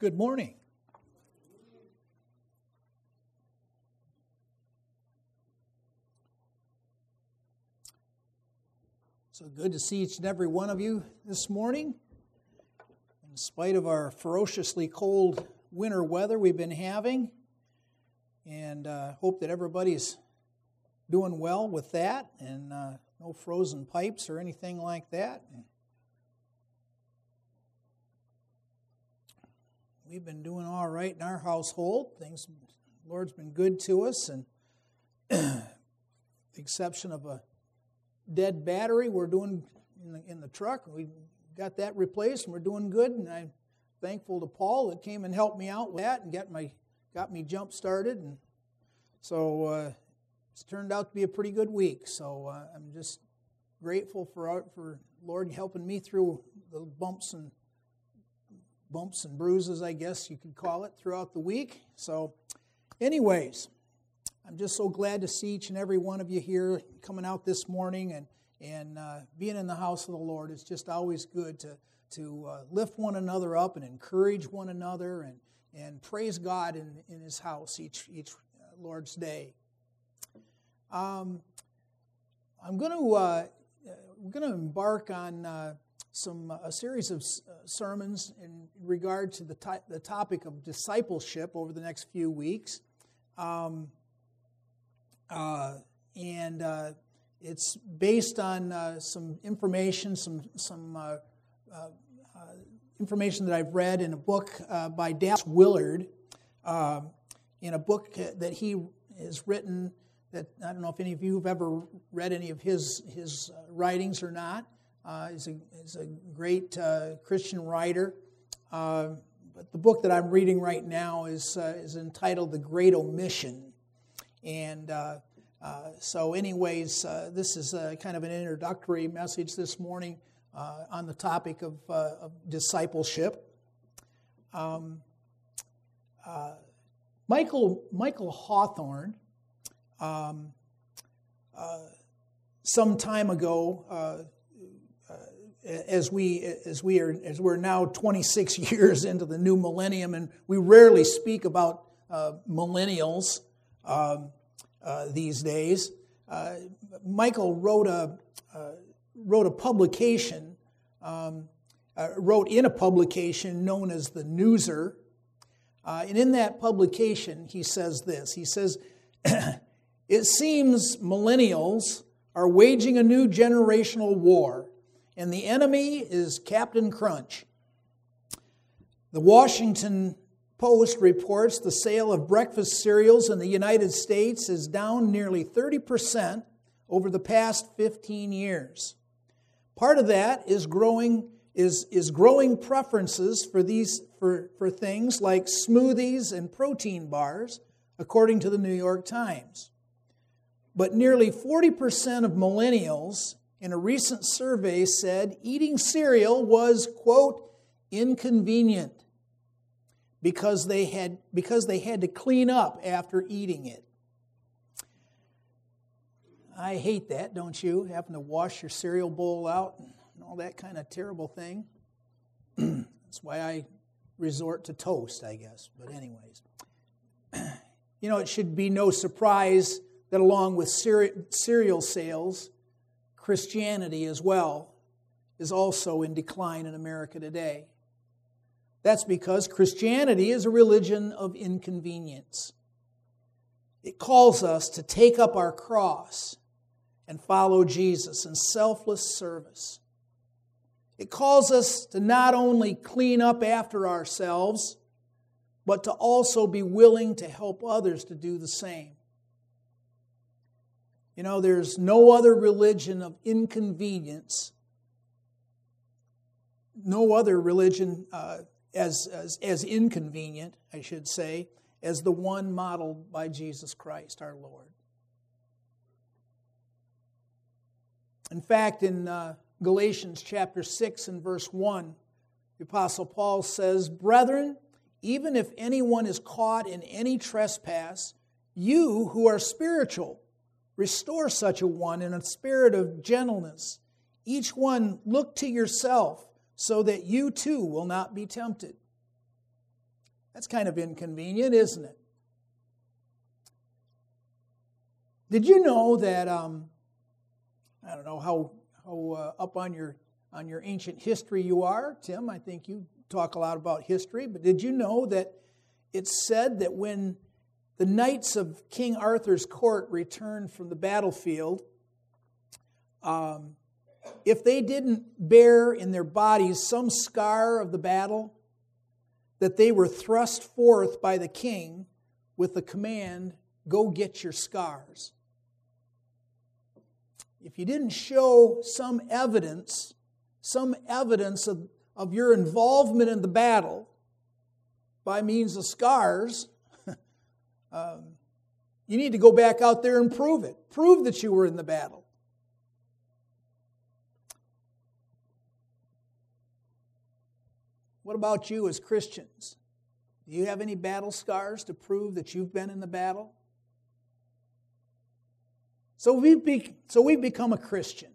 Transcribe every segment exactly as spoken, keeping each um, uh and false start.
Good morning. So good to see each and every one of you this morning. In spite of our ferociously cold winter weather we've been having, and uh, hope that everybody's doing well with that, and uh, no frozen pipes or anything like that. We've been doing all right in our household. Things, the Lord's been good to us, and the exception of a dead battery we're doing in the, in the truck. We got that replaced, and we're doing good, and I'm thankful to Paul that came and helped me out with that and got my got me jump started. And so uh, it's turned out to be a pretty good week. So uh, I'm just grateful for for Lord helping me through the bumps and bumps and bruises, I guess you could call it, throughout the week. So anyways, I'm just so glad to see each and every one of you here coming out this morning, and and uh, being in the house of the Lord. It's just always good to to uh, lift one another up and encourage one another, and and praise God in, in His house each each Lord's Day. Um, I'm going to uh, we're going to embark on uh, some a series of sermons in regard to the to- the topic of discipleship over the next few weeks. Um, Uh, and uh, it's based on uh, some information, some some uh, uh, uh, information that I've read in a book uh, by Dallas Willard, uh, in a book that he has written. That I don't know if any of you have ever read any of his his uh, writings or not. Uh, he's a he's a great uh, Christian writer. Uh, but the book that I'm reading right now is uh, is entitled "The Great Omission." And uh, uh, so anyways, uh, this is a, kind of an introductory message this morning uh, on the topic of, uh, of discipleship. Um, uh, Michael Michael Hawthorne, um, uh, some time ago, uh, uh, as we as we are as we're now twenty-six years into the new millennium, and we rarely speak about uh, millennials. Um, uh, these days, uh, Michael wrote a uh, wrote a publication, um, uh, wrote in a publication known as the Newser, uh, and in that publication he says this. He says, "It seems millennials are waging a new generational war, and the enemy is Captain Crunch. The Washington Post reports the sale of breakfast cereals in the United States is down nearly thirty percent over the past fifteen years. Part of that is growing is, is growing preferences for these for, for things like smoothies and protein bars, according to the New York Times. But nearly forty percent of millennials in a recent survey said eating cereal was, quote, inconvenient, because they had because they had to clean up after eating it." I hate that, don't you? Having to wash your cereal bowl out and all that kind of terrible thing. That's why I resort to toast, I guess. But anyways, you know, it should be no surprise that along with cere- cereal sales, Christianity as well is also in decline in America today. That's because Christianity is a religion of inconvenience. It calls us to take up our cross and follow Jesus in selfless service. It calls us to not only clean up after ourselves, but to also be willing to help others to do the same. You know, there's no other religion of inconvenience, no other religion uh, As, as as inconvenient, I should say, as the one modeled by Jesus Christ, our Lord. In fact, in uh, Galatians chapter six and verse one, the Apostle Paul says, "Brethren, even if anyone is caught in any trespass, you who are spiritual, restore such a one in a spirit of gentleness. Each one look to yourself, so that you too will not be tempted." That's kind of inconvenient, isn't it? Did you know that, um, I don't know how, how uh, up on your, on your ancient history you are, Tim. I think you talk a lot about history. But did you know that it's said that when the knights of King Arthur's court returned from the battlefield, um, if they didn't bear in their bodies some scar of the battle, that they were thrust forth by the king with the command, go get your scars. If you didn't show some evidence, some evidence of, of your involvement in the battle by means of scars, um, you need to go back out there and prove it. Prove that you were in the battle. What about you as Christians? Do you have any battle scars to prove that you've been in the battle? So we've, be, so we've become a Christian.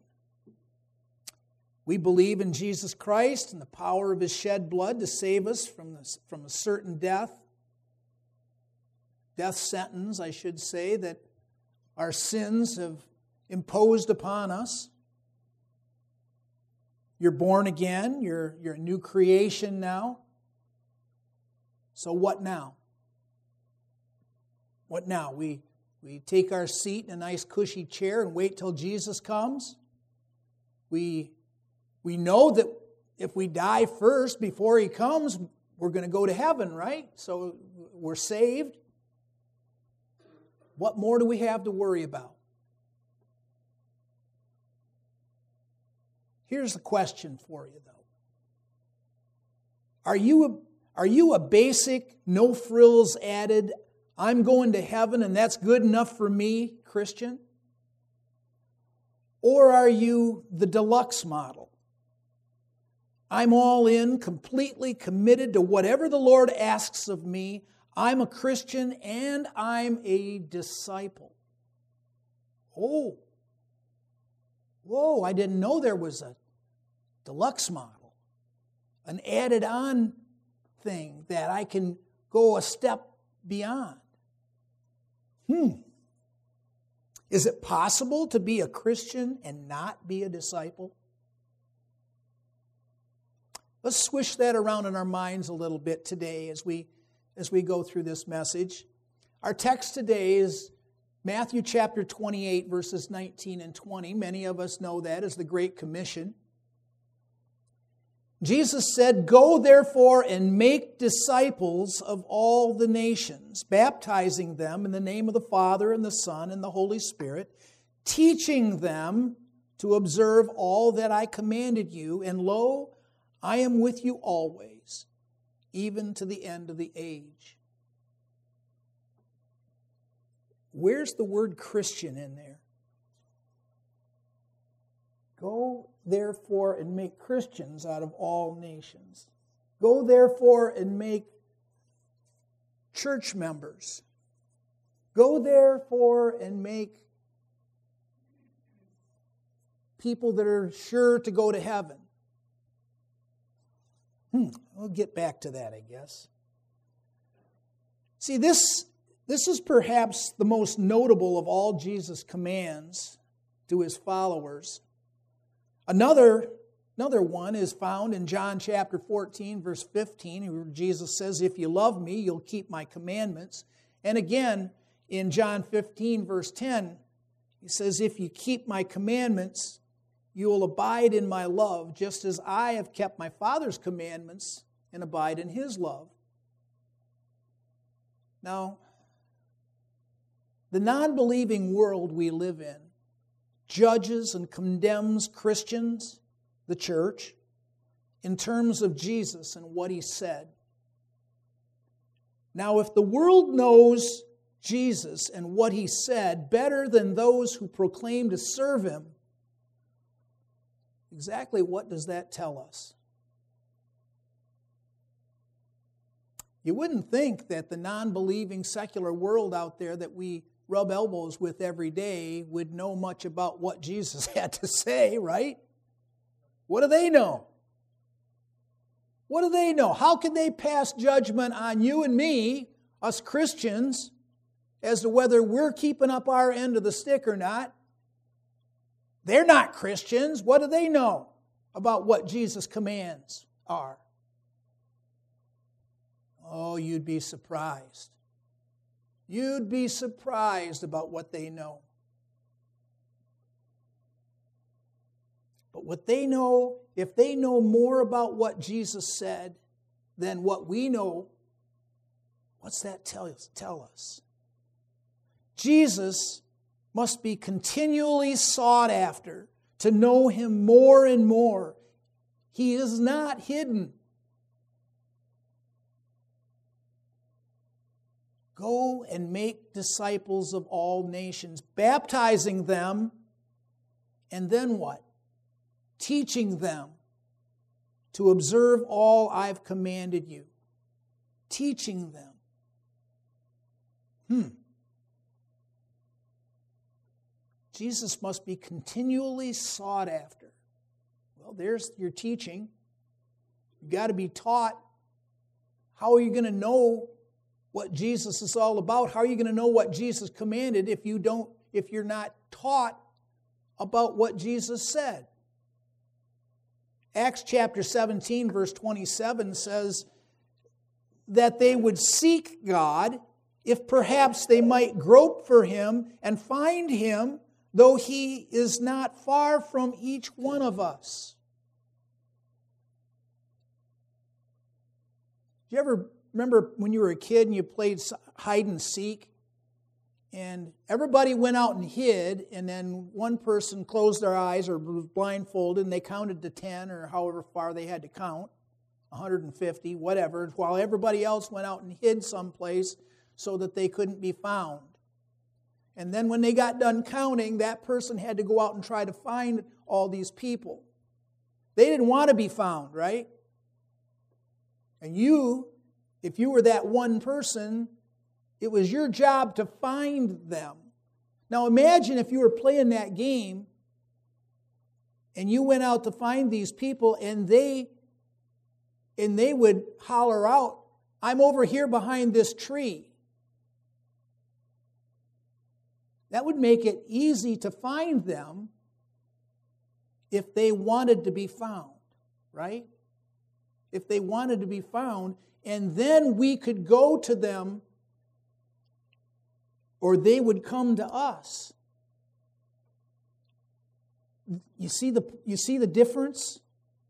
We believe in Jesus Christ and the power of His shed blood to save us from, this, from a certain death. Death sentence, I should say, that our sins have imposed upon us. You're born again. You're, you're a new creation now. So what now? What now? We, we take our seat in a nice cushy chair and wait till Jesus comes. We, we know that if we die first before He comes, we're going to go to heaven, right? So we're saved. What more do we have to worry about? Here's the question for you, though. Are you a, are you a basic, no frills added, I'm going to heaven and that's good enough for me, Christian? Or are you the deluxe model? I'm all in, completely committed to whatever the Lord asks of me. I'm a Christian and I'm a disciple. Oh. Whoa, I didn't know there was a deluxe model, an added on thing that I can go a step beyond. Hmm. Is it possible to be a Christian and not be a disciple? Let's swish that around in our minds a little bit today as we as we go through this message. Our text today is Matthew chapter twenty-eight, verses nineteen and twenty. Many of us know that as the Great Commission. Jesus said, "Go therefore and make disciples of all the nations, baptizing them in the name of the Father and the Son and the Holy Spirit, teaching them to observe all that I commanded you, and lo, I am with you always, even to the end of the age." Where's the word Christian in there? Go therefore and make Christians out of all nations. Go therefore and make church members. Go therefore and make people that are sure to go to heaven. Hmm, we'll get back to that, I guess. See, this, this is perhaps the most notable of all Jesus' commands to His followers. Another, another one is found in John chapter fourteen, verse fifteen, where Jesus says, "If you love me, you'll keep my commandments." And again, in John fifteen, verse ten, He says, "If you keep my commandments, you will abide in my love, just as I have kept my Father's commandments and abide in His love." Now, the non-believing world we live in judges and condemns Christians, the church, in terms of Jesus and what He said. Now, if the world knows Jesus and what He said better than those who proclaim to serve Him, exactly what does that tell us? You wouldn't think that the non-believing secular world out there that we rub elbows with every day would know much about what Jesus had to say, right? What do they know? What do they know? How can they pass judgment on you and me, us Christians, as to whether we're keeping up our end of the stick or not? They're not Christians. What do they know about what Jesus' commands are? Oh, you'd be surprised. You'd be surprised about what they know. But what they know, if they know more about what Jesus said than what we know, what's that tell us? Tell us? Jesus must be continually sought after to know Him more and more. He is not hidden. Go and make disciples of all nations, baptizing them, and then what? Teaching them to observe all I've commanded you. Teaching them. Hmm. Jesus must be continually sought after. Well, there's your teaching. You've got to be taught. How are you going to know what Jesus is all about? How are you going to know what Jesus commanded if you don't, if you're not taught about what Jesus said? Acts chapter seventeen, verse twenty-seven says that they would seek God if perhaps they might grope for Him and find Him, though He is not far from each one of us. Do you ever remember when you were a kid and you played hide and seek? And everybody went out and hid, and then one person closed their eyes or was blindfolded, and they counted to ten or however far they had to count, one hundred fifty, whatever, while everybody else went out and hid someplace so that they couldn't be found. And then when they got done counting, that person had to go out and try to find all these people. They didn't want to be found, right? And you, if you were that one person, it was your job to find them. Now imagine if you were playing that game and you went out to find these people and they and they would holler out, "I'm over here behind this tree." That would make it easy to find them if they wanted to be found, right? If they wanted to be found, and then we could go to them or they would come to us. You see the, you see the difference?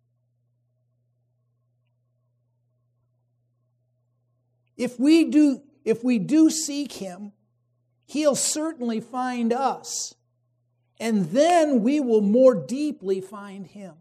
If we do, if we do seek Him, He'll certainly find us. And then we will more deeply find Him.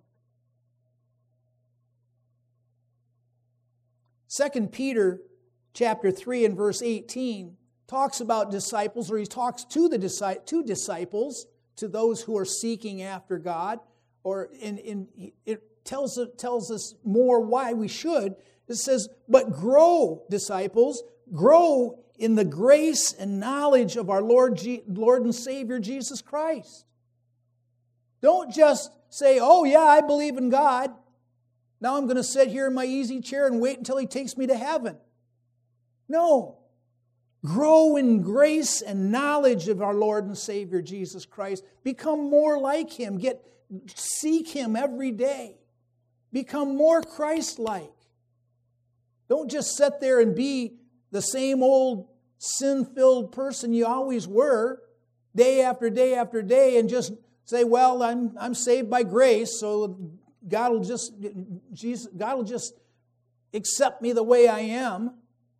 Second Peter chapter three and verse eighteen talks about disciples, or he talks to the to disciples, to those who are seeking after God, or in, in it tells tells us more why we should. It says, "But grow, disciples, grow in the grace and knowledge of our Lord, G- Lord and Savior Jesus Christ." Don't just say, "Oh yeah, I believe in God. Now I'm going to sit here in my easy chair and wait until He takes me to heaven." No. Grow in grace and knowledge of our Lord and Savior Jesus Christ. Become more like Him. Get, seek Him every day. Become more Christ-like. Don't just sit there and be the same old sin-filled person you always were, day after day after day, and just say, "Well, I'm I'm saved by grace, so God will just Jesus God will just accept me the way I am."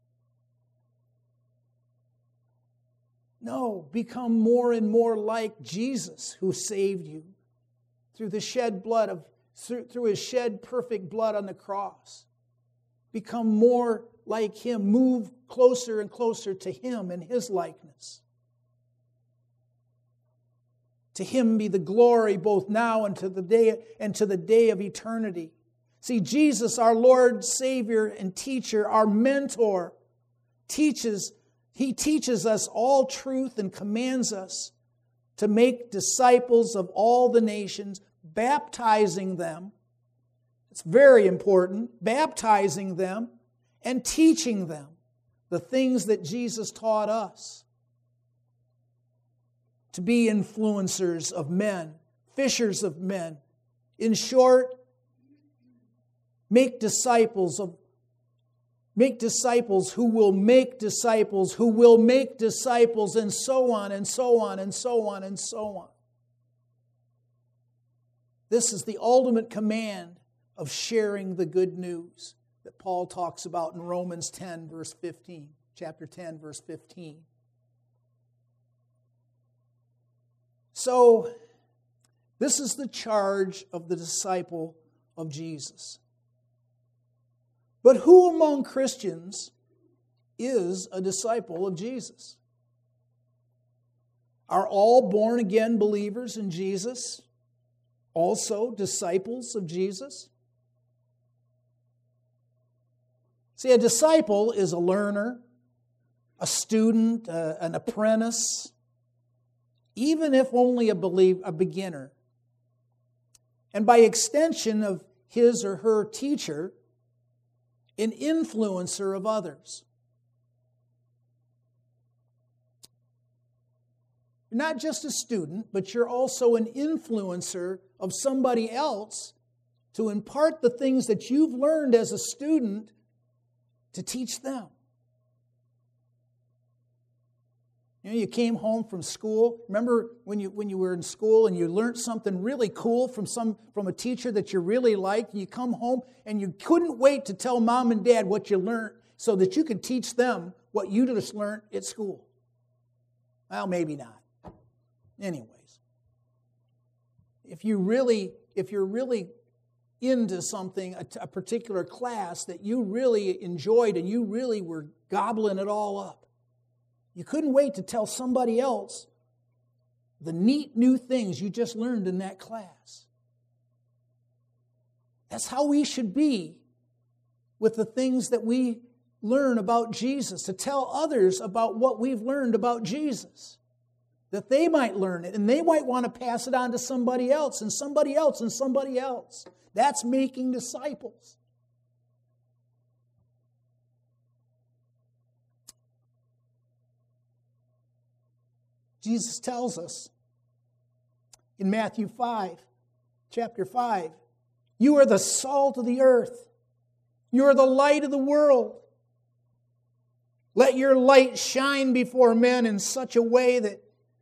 No, become more and more like Jesus, who saved you through the shed blood of through, through His shed perfect blood on the cross. Become more like Him. Move closer and closer to Him and His likeness. To Him be the glory both now and to the day and to the day of eternity. See, Jesus, our Lord, Savior, and teacher, our mentor, teaches He teaches us all truth and commands us to make disciples of all the nations, baptizing them. It It's very important, baptizing them and teaching them the things that Jesus taught us. To be influencers of men, fishers of men. In short, make disciples of make disciples who will make disciples who will make disciples, and so on and so on and so on and so on. This is the ultimate command of sharing the good news that Paul talks about in Romans ten, verse fifteen, chapter ten, verse fifteen. So, this is the charge of the disciple of Jesus. But who among Christians is a disciple of Jesus? Are all born-again believers in Jesus also disciples of Jesus? See, a disciple is a learner, a student, uh, an apprentice, even if only a, believe, a beginner. And by extension of his or her teacher, an influencer of others. You're not just a student, but you're also an influencer of somebody else to impart the things that you've learned as a student to teach them. You know, you came home from school. Remember when you when you were in school and you learned something really cool from some from a teacher that you really liked, and you come home and you couldn't wait to tell mom and dad what you learned so that you could teach them what you just learned at school. Well, maybe not. Anyways, if you really if you're really into something, a, a particular class that you really enjoyed and you really were gobbling it all up, you couldn't wait to tell somebody else the neat new things you just learned in that class. That's how we should be with the things that we learn about Jesus, to tell others about what we've learned about Jesus, that they might learn it and they might want to pass it on to somebody else and somebody else and somebody else. That's making disciples. Jesus tells us in Matthew five, chapter five, you are the salt of the earth. You are the light of the world. Let your light shine before men in such a way that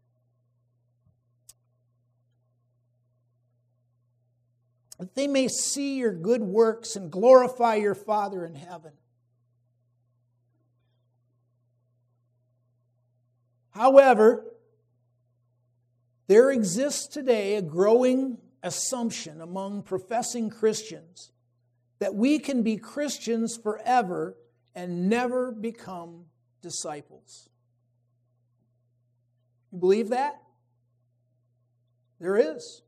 that they may see your good works and glorify your Father in heaven. However, there exists today a growing assumption among professing Christians that we can be Christians forever and never become disciples. You believe that? There is.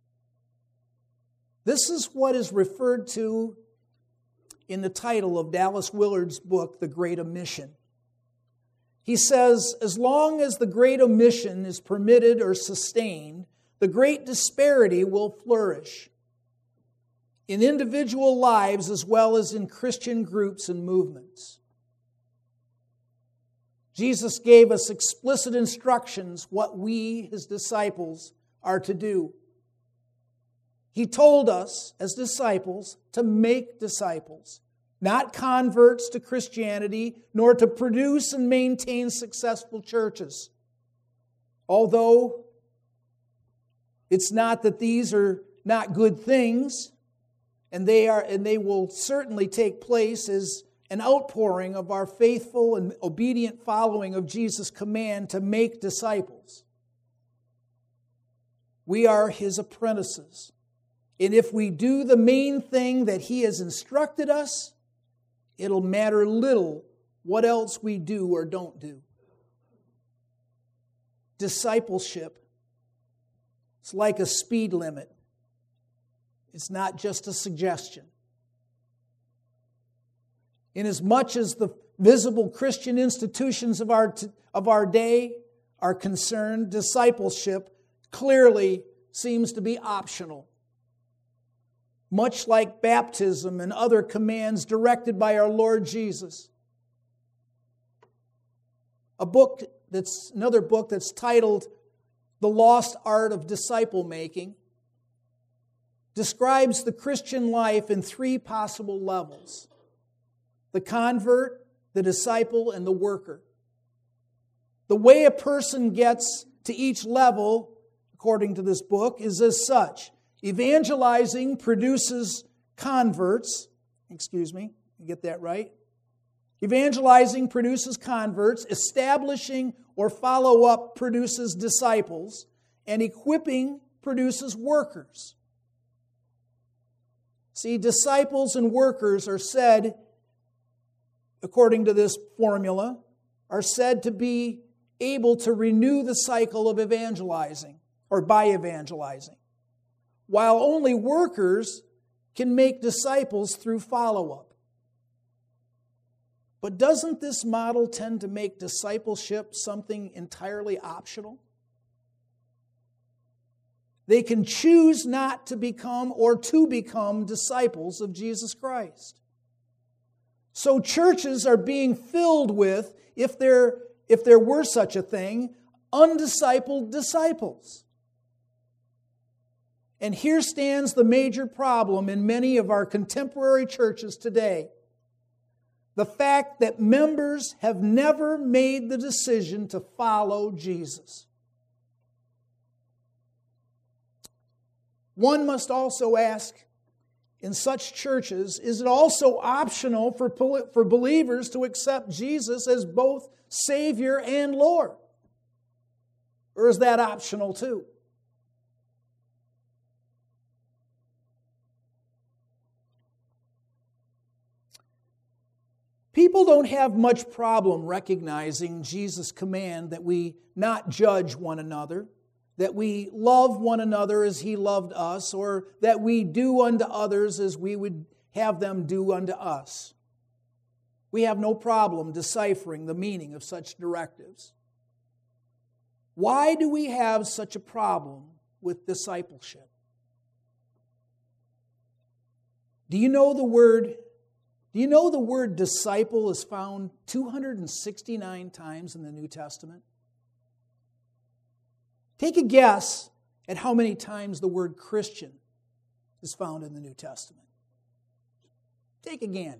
This is what is referred to in the title of Dallas Willard's book, The Great Omission. He says, as long as the Great Omission is permitted or sustained, the great disparity will flourish in individual lives as well as in Christian groups and movements. Jesus gave us explicit instructions what we, his disciples, are to do. He told us, as disciples, to make disciples, not converts to Christianity, nor to produce and maintain successful churches. Although it's not that these are not good things, and they are, and they will certainly take place as an outpouring of our faithful and obedient following of Jesus' command to make disciples. We are his apprentices. And if we do the main thing that he has instructed us, it'll matter little what else we do or don't do. Discipleship, it's like a speed limit. It's not just a suggestion. Inasmuch as the visible Christian institutions of our, of our day are concerned, discipleship clearly seems to be optional. much like baptism and other commands directed by our Lord Jesus. A book that's another book that's titled The Lost Art of Disciple Making describes the Christian life in three possible levels: the convert, the disciple, and the worker. The way a person gets to each level, according to this book, is as such. Evangelizing produces converts. Excuse me, you get that right? Evangelizing produces converts. Establishing or follow-up produces disciples. And equipping produces workers. See, disciples and workers are said, according to this formula, are said to be able to renew the cycle of evangelizing, or by evangelizing, while only workers can make disciples through follow-up. But doesn't this model tend to make discipleship something entirely optional? They can choose not to become or to become disciples of Jesus Christ. So churches are being filled with, if there, if there were such a thing, undiscipled disciples. And here stands the major problem in many of our contemporary churches today. The fact that members have never made the decision to follow Jesus. One must also ask, in such churches, is it also optional for, for believers to accept Jesus as both Savior and Lord? Or is that optional too? People don't have much problem recognizing Jesus' command that we not judge one another, that we love one another as He loved us, or that we do unto others as we would have them do unto us. We have no problem deciphering the meaning of such directives. Why do we have such a problem with discipleship? Do you know the word Do you know the word disciple is found two hundred sixty-nine times in the New Testament? Take a guess at how many times the word Christian is found in the New Testament. Take a gander.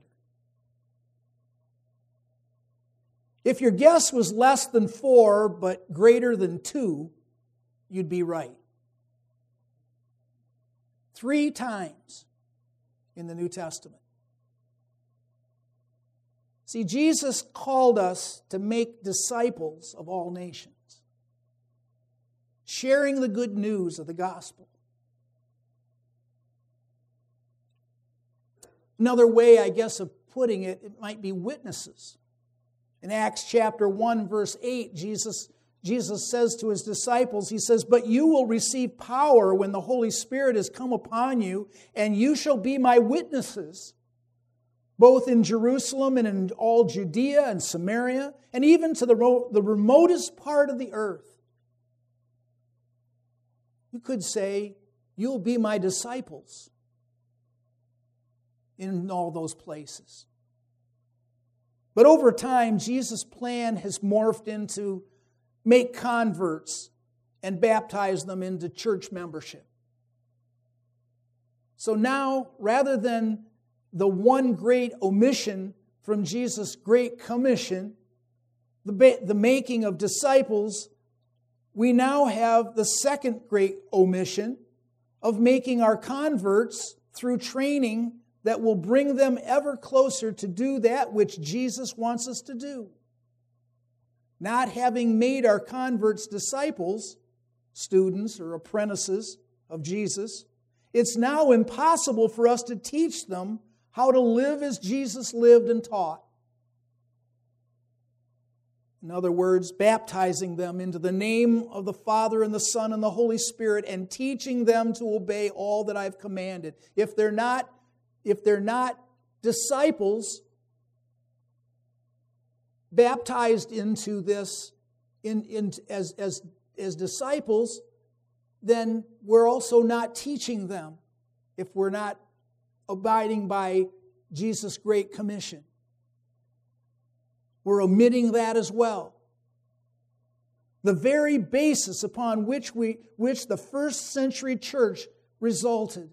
If your guess was less than four but greater than two, you'd be right. Three times in the New Testament. See, Jesus called us to make disciples of all nations, sharing the good news of the gospel. Another way, I guess, of putting it, it might be witnesses. In Acts chapter one, verse eight, Jesus, Jesus says to His disciples, He says, "But you will receive power when the Holy Spirit has come upon you, and you shall be my witnesses, both in Jerusalem and in all Judea and Samaria, and even to the, ro- the remotest part of the earth." You could say, you'll be my disciples in all those places. But over time, Jesus' plan has morphed into make converts and baptize them into church membership. So now, rather than the one great omission from Jesus' great commission, the, ba- the making of disciples, we now have the second great omission of making our converts through training that will bring them ever closer to do that which Jesus wants us to do. Not having made our converts disciples, students or apprentices of Jesus, it's now impossible for us to teach them how to live as Jesus lived and taught. In other words, baptizing them into the name of the Father and the Son and the Holy Spirit and teaching them to obey all that I've commanded. If they're not, if they're not disciples baptized into this in, in, as, as, as disciples, then we're also not teaching them if we're not abiding by Jesus' Great Commission. We're omitting that as well. The very basis upon which we, which the first century church resulted.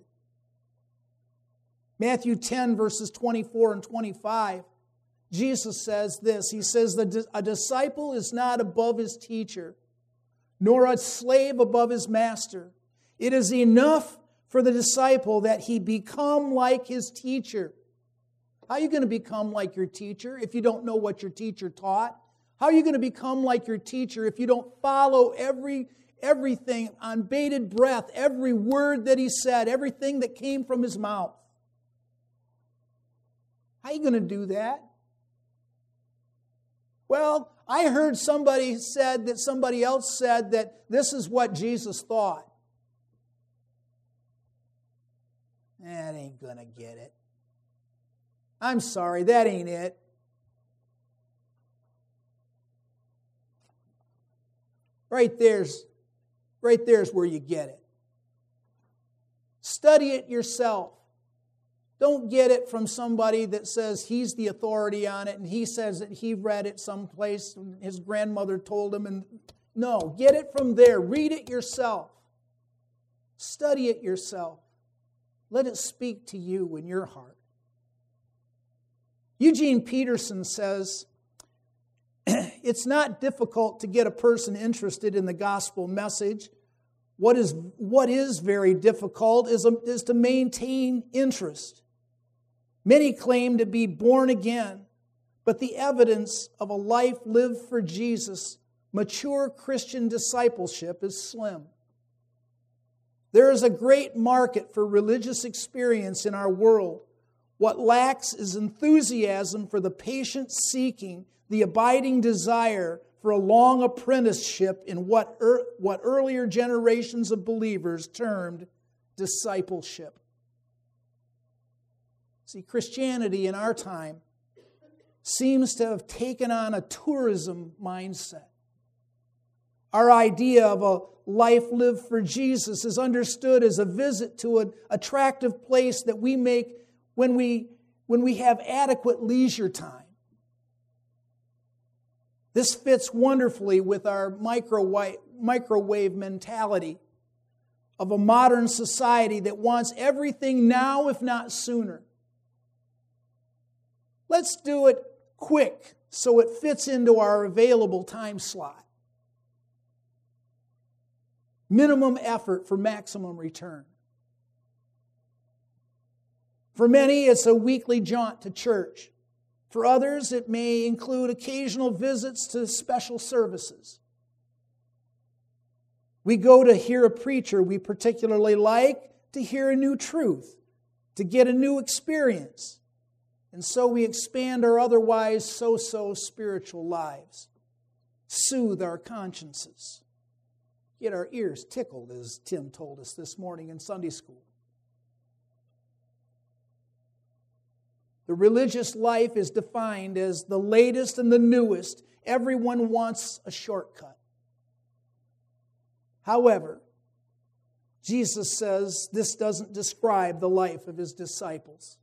Matthew ten, verses twenty-four and twenty-five, Jesus says this. He says, a disciple is not above his teacher, nor a slave above his master. It is enough for the disciple that he become like his teacher. How are you going to become like your teacher if you don't know what your teacher taught? How are you going to become like your teacher if you don't follow every everything on bated breath, every word that he said, everything that came from his mouth? How are you going to do that? Well, I heard somebody said that somebody else said that this is what Jesus thought. That ain't going to get it. I'm sorry, that ain't it. Right there's, right there's where you get it. Study it yourself. Don't get it from somebody that says he's the authority on it and he says that he read it someplace and his grandmother told him. And no, get it from there. Read it yourself. Study it yourself. Let it speak to you in your heart. Eugene Peterson says, it's not difficult to get a person interested in the gospel message. What is, what is very difficult is, a, is to maintain interest. Many claim to be born again, but the evidence of a life lived for Jesus, mature Christian discipleship, is slim. There is a great market for religious experience in our world. What lacks is enthusiasm for the patient seeking, the abiding desire for a long apprenticeship in what, er, what earlier generations of believers termed discipleship. See, Christianity in our time seems to have taken on a tourism mindset. Our idea of a life lived for Jesus is understood as a visit to an attractive place that we make when we, when we have adequate leisure time. This fits wonderfully with our microwave, microwave mentality of a modern society that wants everything now, if not sooner. Let's do it quick so it fits into our available time slot. Minimum effort for maximum return. For many, it's a weekly jaunt to church. For others, it may include occasional visits to special services. We go to hear a preacher we particularly like, to hear a new truth, to get a new experience. And so we expand our otherwise so-so spiritual lives, soothe our consciences, get our ears tickled, as Tim told us this morning in Sunday school. The religious life is defined as the latest and the newest. Everyone wants a shortcut. However, Jesus says this doesn't describe the life of his disciples.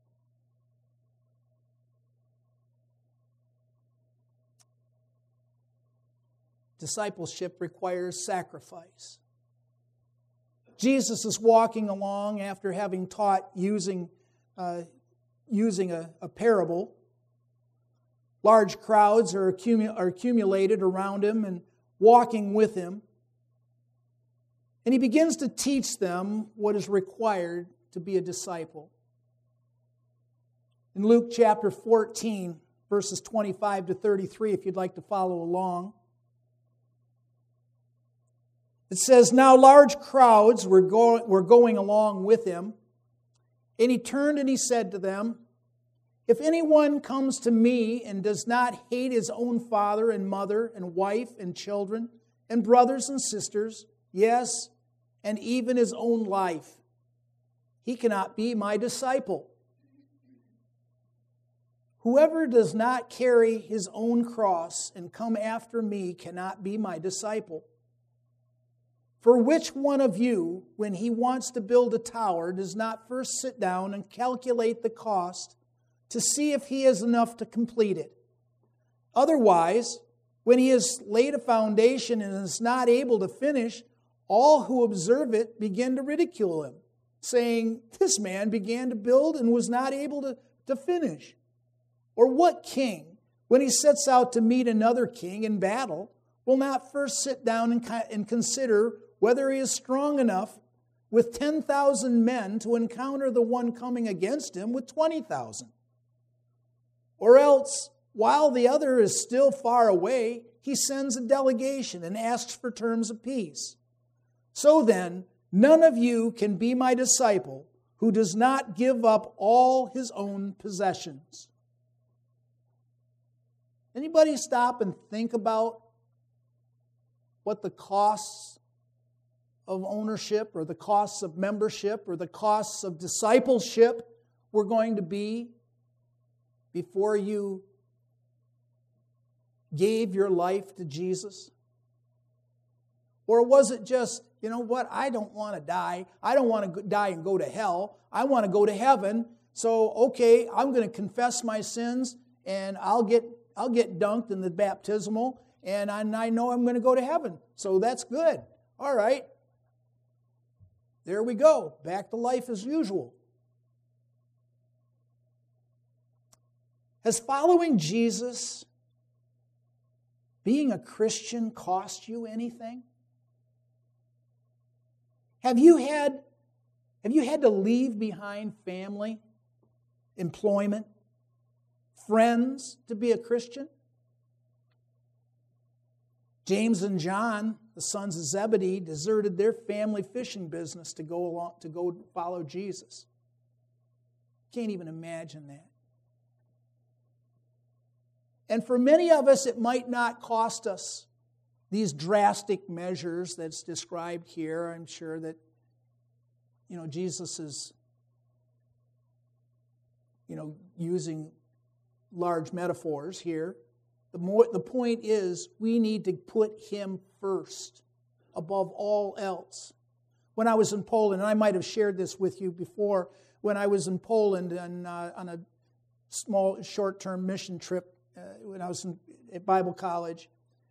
Discipleship requires sacrifice. Jesus is walking along after having taught using uh, using a, a parable. Large crowds are, accumu- are accumulated around him and walking with him. And he begins to teach them what is required to be a disciple. In Luke chapter fourteen, verses twenty-five to thirty-three, if you'd like to follow along, it says, "Now large crowds were, go- were going along with him. And he turned and he said to them, if anyone comes to me and does not hate his own father and mother and wife and children and brothers and sisters, yes, and even his own life, he cannot be my disciple. Whoever does not carry his own cross and come after me cannot be my disciple. For which one of you, when he wants to build a tower, does not first sit down and calculate the cost to see if he has enough to complete it? Otherwise, when he has laid a foundation and is not able to finish, all who observe it begin to ridicule him, saying, this man began to build and was not able to, to finish. Or what king, when he sets out to meet another king in battle, will not first sit down and, and consider whether he is strong enough with ten thousand men to encounter the one coming against him with twenty thousand? Or else, while the other is still far away, he sends a delegation and asks for terms of peace. So then, none of you can be my disciple who does not give up all his own possessions. Anybody stop and think about what the costs of ownership or the costs of membership or the costs of discipleship were going to be before you gave your life to Jesus? Or was it just, you know what, I don't want to die. I don't want to die and go to hell. I want to go to heaven. So, okay, I'm going to confess my sins and I'll get I'll get dunked in the baptismal and I, and I know I'm going to go to heaven. So that's good. All right. There we go. Back to life as usual. Has following Jesus, being a Christian, cost you anything? Have you had, have you had to leave behind family, employment, friends to be a Christian? James and John, the sons of Zebedee, deserted their family fishing business to go along to go follow Jesus. Can't even imagine that. And for many of us, it might not cost us these drastic measures that's described here. I'm sure that, you know, Jesus is, you know, using large metaphors here. The more, the point is, we need to put Him first above all else. When I was in Poland, and I might have shared this with you before, when I was in Poland and, uh, on a small, short-term mission trip, uh, when I was in, at Bible college,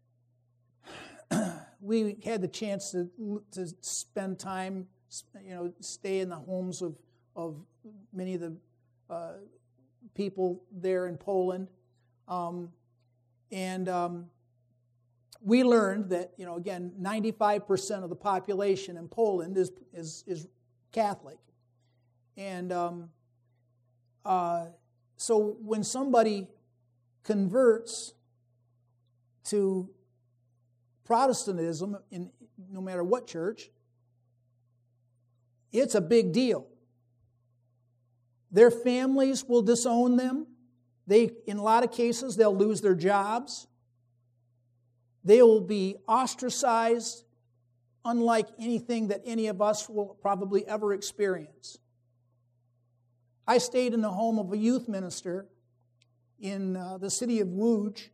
we had the chance to to spend time, you know, stay in the homes of of many of the uh, people there in Poland, um, and um, we learned that, you know, again, ninety-five percent of the population in Poland is is is Catholic, and um, uh, so when somebody converts to Protestantism, in no matter what church, it's a big deal. Their families will disown them. They, in a lot of cases, they'll lose their jobs. They will be ostracized, unlike anything that any of us will probably ever experience. I stayed in the home of a youth minister in uh, the city of Łódź.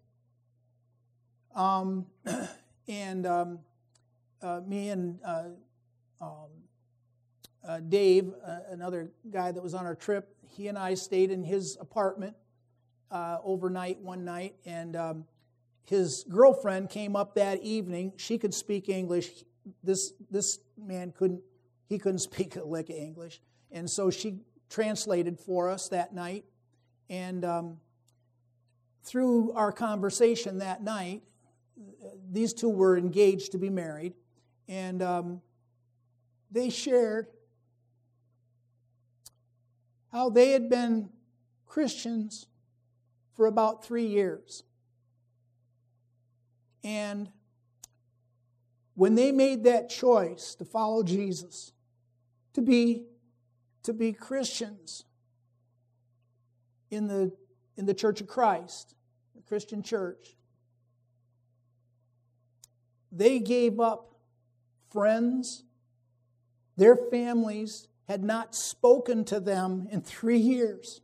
Um, and um, uh, me and uh, um, uh, Dave, uh, another guy that was on our trip, he and I stayed in his apartment uh, overnight one night, and um, his girlfriend came up that evening. She could speak English. This this man couldn't. He couldn't speak a lick of English, and so she translated for us that night. And um, through our conversation that night, these two were engaged to be married, and um, they shared how they had been Christians for about three years. And when they made that choice to follow Jesus, to be, to be Christians in the, in the Church of Christ, the Christian church, they gave up friends. Their families had not spoken to them in three years.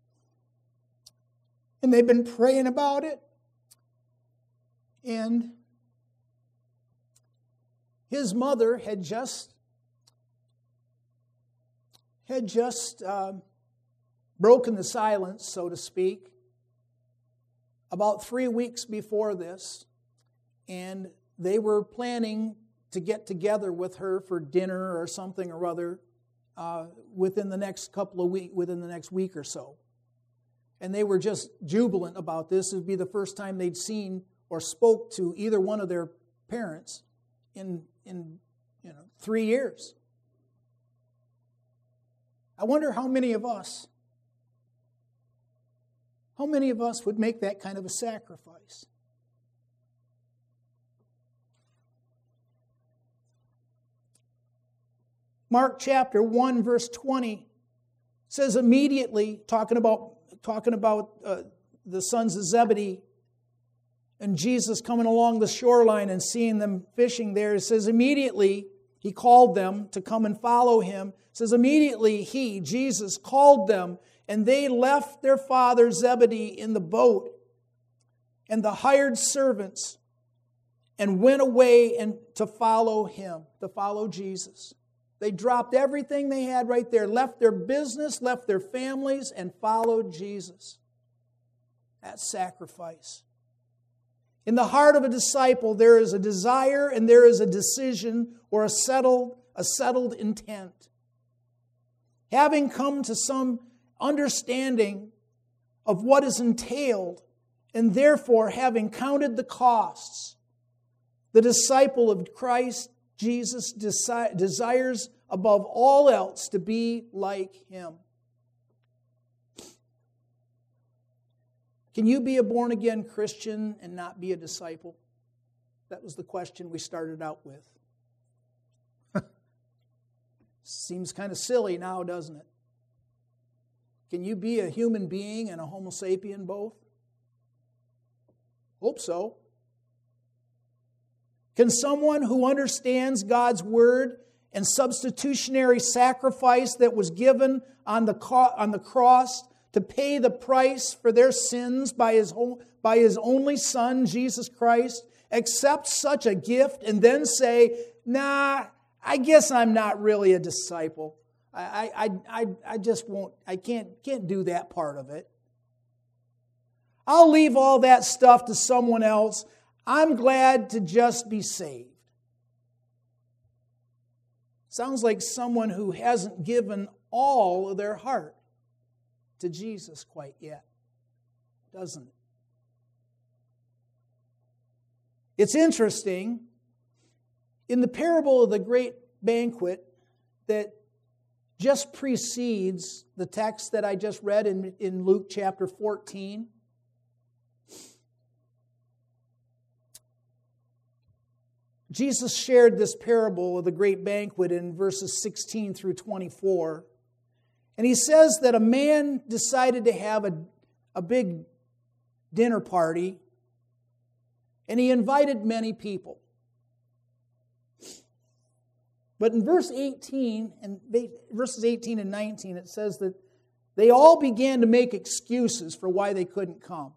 And they've been praying about it. And his mother had just had just uh, broken the silence, so to speak, about three weeks before this, and they were planning to get together with her for dinner or something or other uh, within the next couple of weeks, within the next week or so. And they were just jubilant about this. It would be the first time they'd seen or spoke to either one of their parents in, in you know, three years. I wonder how many of us, how many of us would make that kind of a sacrifice? Mark chapter one, verse twenty says immediately, talking about, talking about uh, the sons of Zebedee and Jesus coming along the shoreline and seeing them fishing there, it says immediately he called them to come and follow him. It says immediately he, Jesus, called them, and they left their father Zebedee in the boat and the hired servants and went away and to follow him, to follow Jesus. They dropped everything they had right there, left their business, left their families, and followed Jesus. That's sacrifice. In the heart of a disciple, there is a desire and there is a decision or a settled, a settled intent. Having come to some understanding of what is entailed, and therefore having counted the costs, the disciple of Christ Jesus desi- desires above all else to be like him. Can you be a born-again Christian and not be a disciple? That was the question we started out with. Seems kind of silly now, doesn't it? Can you be a human being and a Homo sapien both? Hope so. Can someone who understands God's word and substitutionary sacrifice that was given on the on the cross to pay the price for their sins by his by his only Son, Jesus Christ, accept such a gift and then say, nah, I guess I'm not really a disciple. I, I, I, I just won't, I can't, can't do that part of it. I'll leave all that stuff to someone else. I'm glad to just be saved. Sounds like someone who hasn't given all of their heart to Jesus quite yet, doesn't it? It's interesting, in the parable of the great banquet that just precedes the text that I just read in, in Luke chapter fourteen, Jesus shared this parable of the great banquet in verses sixteen through twenty-four. And he says that a man decided to have a, a big dinner party, and he invited many people. But in verse eighteen, and verses eighteen and nineteen, it says that they all began to make excuses for why they couldn't come.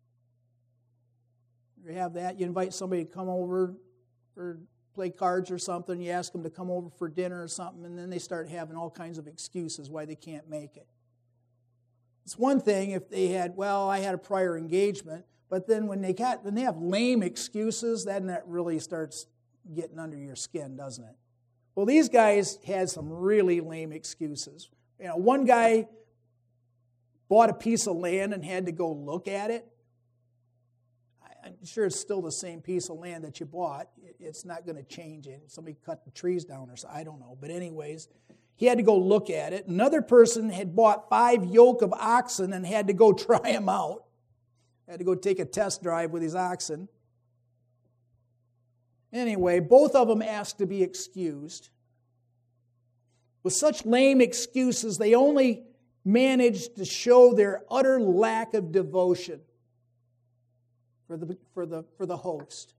You have that, you invite somebody to come over or play cards or something, you ask them to come over for dinner or something, and then they start having all kinds of excuses why they can't make it. It's one thing if they had, well, I had a prior engagement, but then when they got, when they have lame excuses, then that really starts getting under your skin, doesn't it? Well, these guys had some really lame excuses. You know, one guy bought a piece of land and had to go look at it. I'm sure it's still the same piece of land that you bought. It's not going to change it. Somebody cut the trees down or something. I don't know. But anyways, he had to go look at it. Another person had bought five yoke of oxen and had to go try them out. Had to go take a test drive with his oxen. Anyway, both of them asked to be excused. With such lame excuses, they only managed to show their utter lack of devotion for the, for the, for the host.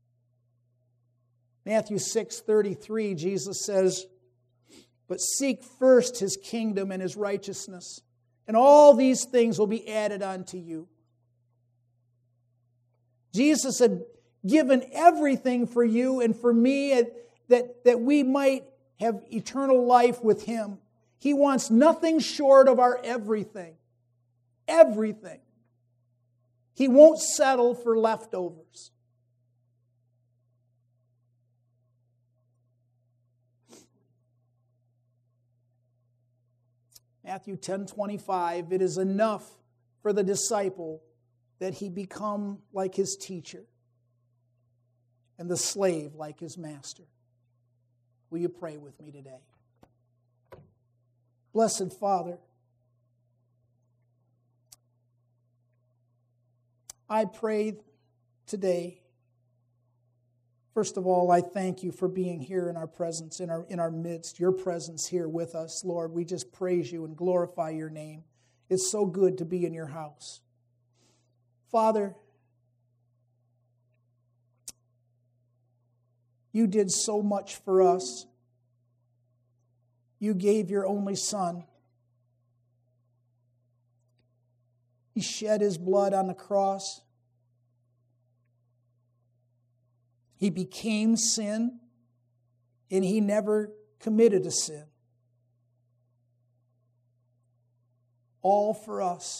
Matthew six thirty-three, Jesus says, "But seek first his kingdom and his righteousness, and all these things will be added unto you." Jesus had given everything for you and for me, that, that we might have eternal life with Him. He wants nothing short of our everything. Everything. He won't settle for leftovers. Matthew ten twenty-five, it is enough for the disciple that he become like his teacher and the slave like his master. Will you pray with me today? Blessed Father, I pray today, first of all, I thank you for being here in our presence, in our, in our midst, your presence here with us, Lord. We just praise you and glorify your name. It's so good to be in your house. Father, you did so much for us. You gave your only Son. He shed his blood on the cross. He became sin, and he never committed a sin. All for us.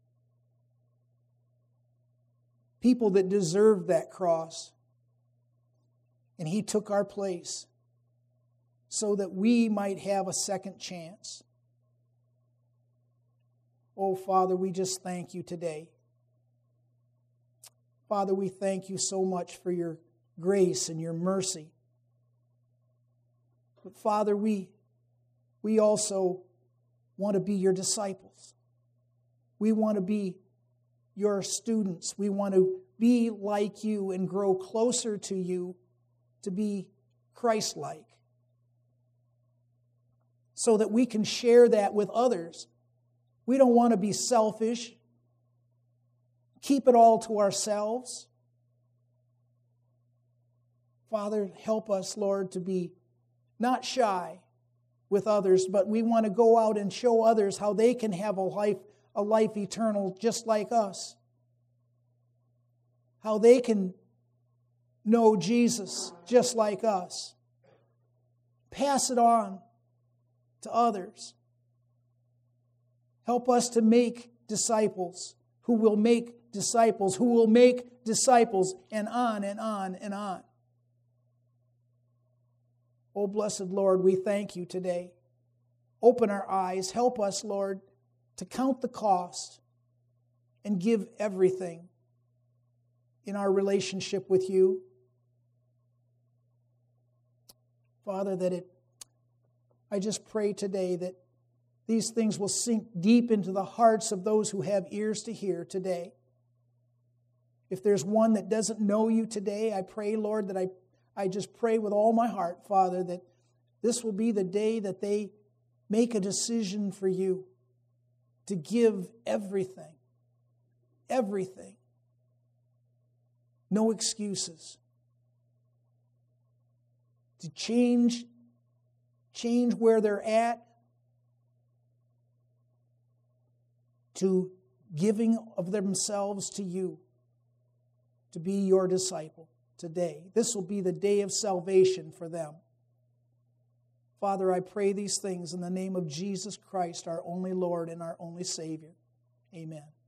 People that deserved that cross. And he took our place so that we might have a second chance. Oh, Father, we just thank you today. Father, we thank you so much for your grace and your mercy. But Father, we, we also want to be your disciples. We want to be your students. We want to be like you and grow closer to you to be Christ-like, so that we can share that with others. We don't want to be selfish, keep it all to ourselves. Father, help us, Lord, to be not shy with others, but we want to go out and show others how they can have a life, a life eternal just like us. How they can know Jesus just like us. Pass it on to others. Help us to make disciples who will make disciples, who will make disciples, and on and on and on. Oh, blessed Lord, we thank you today. Open our eyes. Help us, Lord, to count the cost and give everything in our relationship with you. Father, that it, I just pray today that these things will sink deep into the hearts of those who have ears to hear today. If there's one that doesn't know you today, I pray, Lord, that I, I just pray with all my heart, Father, that this will be the day that they make a decision for you to give everything, everything. No excuses. To change, change where they're at, to giving of themselves to you, to be your disciple today. This will be the day of salvation for them. Father, I pray these things in the name of Jesus Christ, our only Lord and our only Savior. Amen.